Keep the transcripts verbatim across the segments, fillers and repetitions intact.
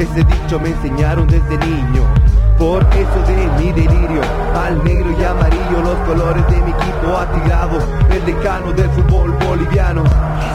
Ese dicho me enseñaron desde niño. Por eso de mi delirio, al negro y amarillo, los colores de mi equipo atigrado, el decano del fútbol boliviano.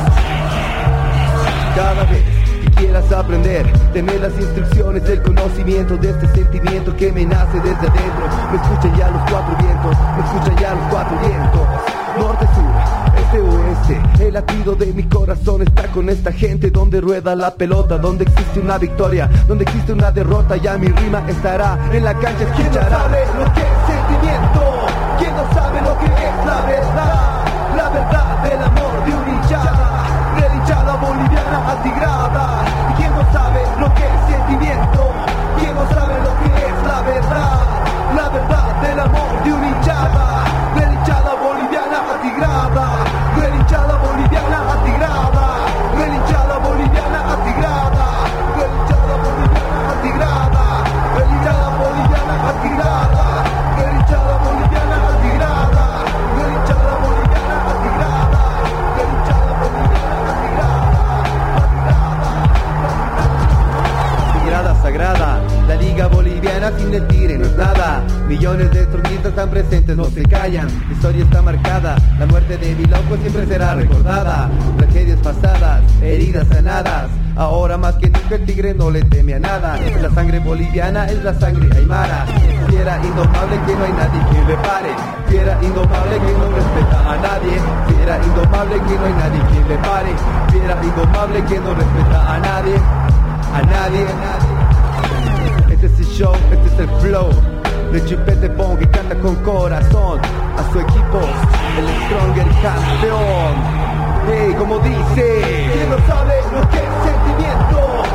Cada vez que quieras aprender, tener las instrucciones del conocimiento de este sentimiento que me nace desde adentro. Me escuchan ya los cuatro vientos, me escuchan ya los cuatro vientos. Norte, sur, este, oeste, el latido de mi corazón está con esta gente donde rueda la pelota, donde existe una victoria, donde existe una derrota, ya mi rima estará en la cancha. ¿Quién no sabe lo que es sentimiento? ¿Quién no sabe lo que es la verdad? La verdad del amor de una hinchada, de la hinchada boliviana atigrada. ¿Quién no sabe lo que es sentimiento? ¿Quién no sabe lo que es la verdad? La verdad del amor de una hinchada, de la hinchada boliviana atigrada, de la hinchada boliviana atigrada, de la hinchada boliviana atigrada, de la hinchada boliviana atigrada, de la hinchada boliviana atigrada, de la hinchada boliviana atigrada, de la hinchada boliviana atigrada, de la hinchada boliviana atigrada, atigrada, sagrada. La liga boliviana sin el tire no es nada. Millones de turquistas están presentes, no se callan. La historia está marcada, la muerte de mi loco siempre será recordada. Tragedias pasadas, heridas sanadas. Ahora más que nunca el tigre no le teme a nada. Es la sangre boliviana, es la sangre aymara. Fiera indomable que no hay nadie que le pare. Fiera indomable que no respeta a nadie. Fiera indomable que no hay nadie que le pare. Fiera indomable que no respeta a nadie. A nadie, a nadie. Este es el show, este es el flow de Chipete Bong que canta con corazón a su equipo, el Stronger campeón. Hey, como dice, ¿quién no sabe lo que es sentimiento?